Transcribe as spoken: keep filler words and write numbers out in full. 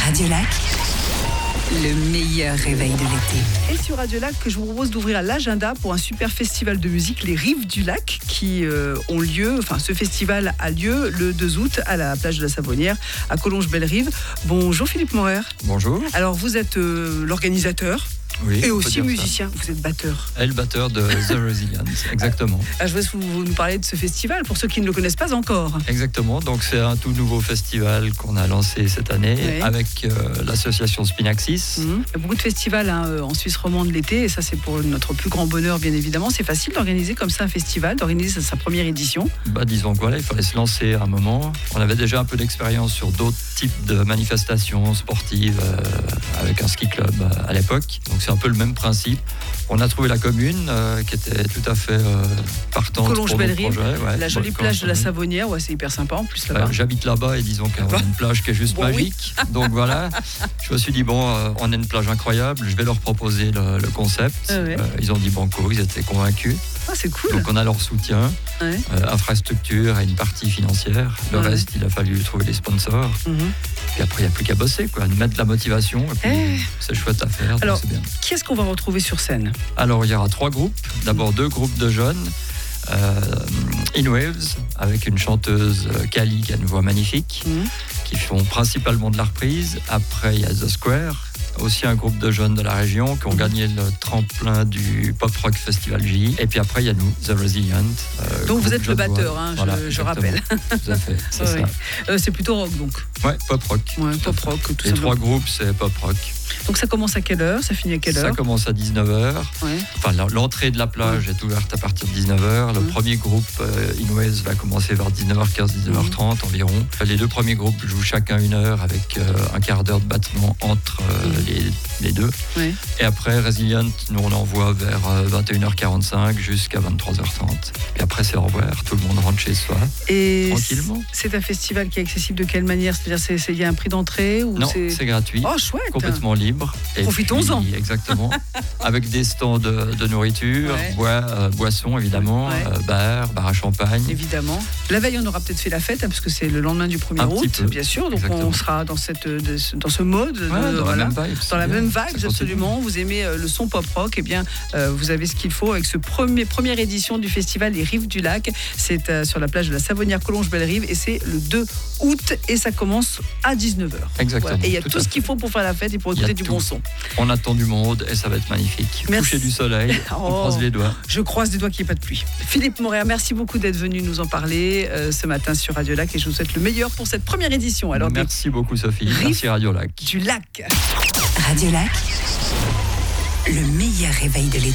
Radio Lac, le meilleur réveil de l'été. Et sur Radio Lac, je vous propose d'ouvrir l'agenda pour un super festival de musique, les Rives du Lac, qui euh, ont lieu, enfin ce festival a lieu le deux août à la plage de la Savonnière, à Collonges-Belle-Rive. Bonjour Philippe Morer. Bonjour. Alors vous êtes euh, l'organisateur. Oui, et aussi musicien, ça. Vous êtes batteur. Et le batteur de The Resilience, exactement. Ah, je vous laisse vous nous parler de ce festival pour ceux qui ne le connaissent pas encore. Exactement, donc c'est un tout nouveau festival qu'on a lancé cette année oui. avec euh, l'association Spinaxis. Mmh. Il y a beaucoup de festivals hein, en Suisse romande l'été et ça c'est pour notre plus grand bonheur bien évidemment. C'est facile d'organiser comme ça un festival, d'organiser sa première édition. Bah, disons que voilà, il fallait se lancer à un moment. On avait déjà un peu d'expérience sur d'autres types de manifestations sportives euh, avec un ski club euh, à l'époque. Donc c'est un peu le même principe. On a trouvé la commune euh, qui était tout à fait euh, partante pour notre projet. Ouais, la jolie plage de la Savonnière, ouais, c'est hyper sympa en plus là-bas. Euh, j'habite là-bas et disons qu'on a une plage qui est juste bon, magique. Oui. Donc voilà, je me suis dit bon, euh, on a une plage incroyable, je vais leur proposer le, le concept. Ah ouais. euh, ils ont dit banco, ils étaient convaincus. Ah, c'est cool. Donc on a leur soutien, ouais. euh, infrastructure et une partie financière. Le ouais. reste, il a fallu trouver les sponsors. Mm-hmm. Puis après, il n'y a plus qu'à bosser, quoi, mettre de la motivation. Et puis, eh. c'est chouette à faire. Alors, c'est bien. Qui est-ce qu'on va retrouver sur scène ? Alors, il y aura trois groupes. D'abord, deux groupes de jeunes. Euh, In Waves, avec une chanteuse Kali qui a une voix magnifique, mm. qui font principalement de la reprise. Après, il y a The Square, aussi un groupe de jeunes de la région qui ont gagné le tremplin du Pop Rock Festival J I. Et puis après, il y a nous, The Resilient. Euh, donc vous êtes le batteur, hein, voilà, je, je rappelle. Tout à fait, c'est ouais. ça. Euh, c'est plutôt rock donc. Ouais, pop rock. Ouais, pop rock. Tout Les trois groupes, c'est pop rock. Donc ça commence à quelle heure ? Ça finit à quelle heure ? Ça commence à dix-neuf heures. Ouais. Enfin, l'entrée de la plage ouais. est ouverte à partir de dix-neuf heures. Le ouais. premier groupe, euh, In Waves, va commencer vers dix-neuf heures quinze, dix-neuf heures trente mmh. environ. Les deux premiers groupes jouent chacun une heure avec euh, un quart d'heure de battement entre euh, mmh. les, les deux. Ouais. Et après, Resilient, nous on envoie vers euh, vingt et une heures quarante-cinq jusqu'à vingt-trois heures trente. Et après, c'est au revoir. Tout le monde rentre chez soi. Et tranquillement. C'est un festival qui est accessible de quelle manière ? C'est-à-dire, il y a un prix d'entrée ou Non, c'est... c'est gratuit. Oh, chouette. Complètement libre. Et profitons-en. puis, exactement. Avec des stands de, de nourriture, ouais. bois, euh, boissons évidemment, ouais. euh, bar, bar à champagne. Évidemment. La veille, on aura peut-être fait la fête, hein, parce que c'est le lendemain du premier août, bien sûr. Donc exactement. On sera dans, cette, de, dans ce mode. Ouais, de, dans, voilà, la même vibe, dans la bien. même vibe, absolument. Vous aimez euh, le son pop rock, eh bien, euh, vous avez ce qu'il faut avec ce premier, première édition du festival Les Rives du Lac. C'est euh, sur la plage de la Savonnière, Collonges-Belle-Rive, et c'est le deux août, et ça commence à dix-neuf heures. Exactement. Voilà. Et il y a tout, tout ce qu'il faut pour faire la fête et pour écouter du tout. bon son. On attend du monde et ça va être magnifique. Merci. Coucher du soleil, oh, on croise les doigts. Je croise les doigts qu'il n'y ait pas de pluie. Philippe Morer, merci beaucoup d'être venu nous en parler euh, ce matin sur Radio Lac et je vous souhaite le meilleur pour cette première édition. Alors, merci beaucoup Sophie, merci Radio Lac. Du Lac. Radio Lac, le meilleur réveil de l'été.